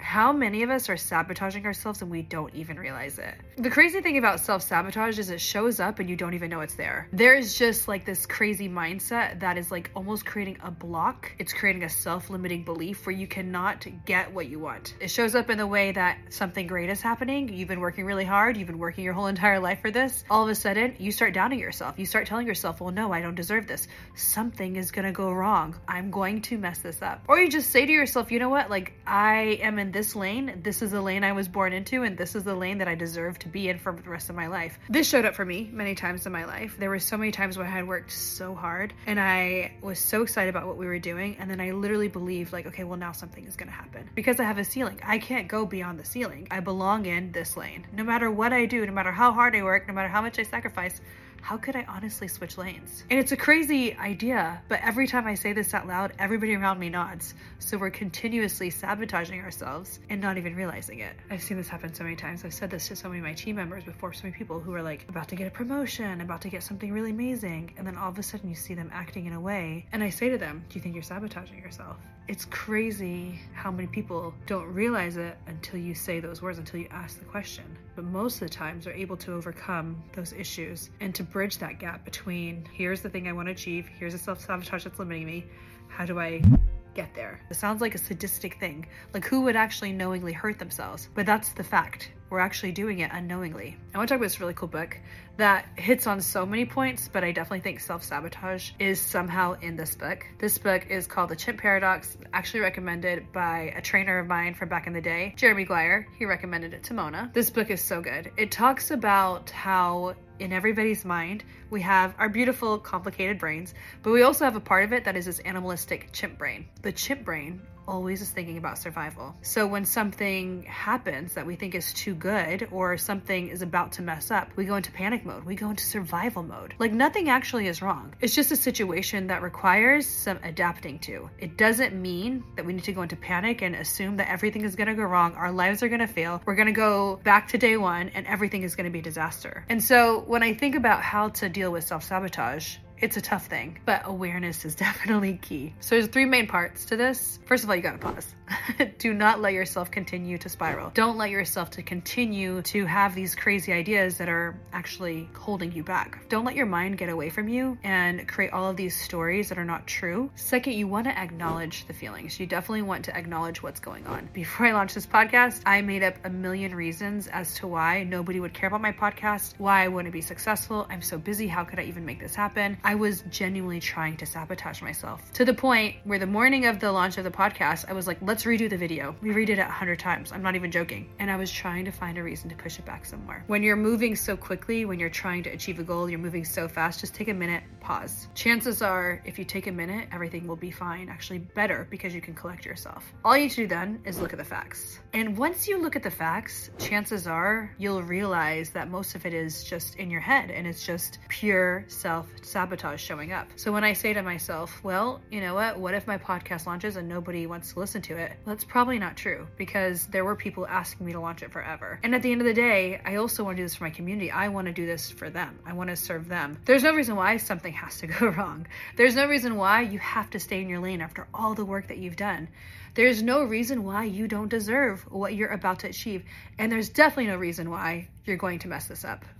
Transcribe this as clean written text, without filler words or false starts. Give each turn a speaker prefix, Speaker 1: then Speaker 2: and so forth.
Speaker 1: How many of us are sabotaging ourselves and we don't even realize it? The crazy thing about self-sabotage is it shows up and you don't even know it's there. There's just like this crazy mindset that is like almost creating a block. It's creating a self-limiting belief where you cannot get what you want. It shows up in the way that something great is happening. You've been working really hard. You've been working your whole entire life for this. All of a sudden, you start doubting yourself. You start telling yourself, well, no, I don't deserve this. Something is going to go wrong. I'm going to mess this up. Or you just say to yourself, you know what? Like, I am in this lane. This is the lane I was born into, and this is the lane that I deserve to be in for the rest of my life. This showed up for me many times in my life. There were so many times when I had worked so hard and I was so excited about what we were doing. And then I literally believed like, okay, well now something is going to happen because I have a ceiling. I can't go beyond the ceiling. I belong in this lane. No matter what I do, no matter how hard I work, no matter how much I sacrifice, how could I honestly switch lanes? And it's a crazy idea, but every time I say this out loud, everybody around me nods. So we're continuously sabotaging ourselves and not even realizing it. I've seen this happen so many times. I've said this to so many of my team members before, so many people who are like about to get a promotion, about to get something really amazing. And then all of a sudden you see them acting in a way. And I say to them, do you think you're sabotaging yourself? It's crazy how many people don't realize it until you say those words, until you ask the question. But most of the times they're able to overcome those issues and to bridge that gap between here's the thing I want to achieve, here's the self-sabotage that's limiting me, how do I get there? It sounds like a sadistic thing. Like who would actually knowingly hurt themselves? But that's the fact. We're actually doing it unknowingly. I want to talk about this really cool book that hits on so many points, but I definitely think self-sabotage is somehow in this book. This book is called The Chimp Paradox, actually recommended by a trainer of mine from back in the day, Jeremy Guire. He recommended it to Mona. This book is so good. It talks about how in everybody's mind, we have our beautiful, complicated brains, but we also have a part of it that is this animalistic chimp brain. The chimp brain always is thinking about survival. So when something happens that we think is too good or something is about to mess up, we go into panic mode. We go into survival mode. Like nothing actually is wrong. It's just a situation that requires some adapting to. It doesn't mean that we need to go into panic and assume that everything is going to go wrong. Our lives are going to fail. We're going to go back to day one and everything is going to be a disaster. And so when I think about how to deal with self-sabotage, it's a tough thing, but awareness is definitely key. So there's 3 main parts to this. First of all, you gotta pause. Do not let yourself continue to spiral. Don't let yourself to continue to have these crazy ideas that are actually holding you back. Don't let your mind get away from you and create all of these stories that are not true. Second, you want to acknowledge the feelings. You definitely want to acknowledge what's going on. Before I launched this podcast, I made up a million reasons as to why nobody would care about my podcast, why I wouldn't be successful. I'm so busy. How could I even make this happen? I was genuinely trying to sabotage myself to the point where the morning of the launch of the podcast, I was like, let's redo the video. We redid it 100 times. I'm not even joking. And I was trying to find a reason to push it back somewhere. When you're moving so quickly, when you're trying to achieve a goal, you're moving so fast, just take a minute, pause. Chances are, if you take a minute, everything will be fine, actually better because you can collect yourself. All you need to do then is look at the facts. And once you look at the facts, chances are you'll realize that most of it is just in your head and it's just pure self-sabotage showing up. So when I say to myself, well, you know what if my podcast launches and nobody wants to listen to it? Well, that's probably not true because there were people asking me to launch it forever. And at the end of the day, I also want to do this for my community. I want to do this for them. I want to serve them. There's no reason why something has to go wrong. There's no reason why you have to stay in your lane after all the work that you've done. There's no reason why you don't deserve what you're about to achieve. And there's definitely no reason why you're going to mess this up.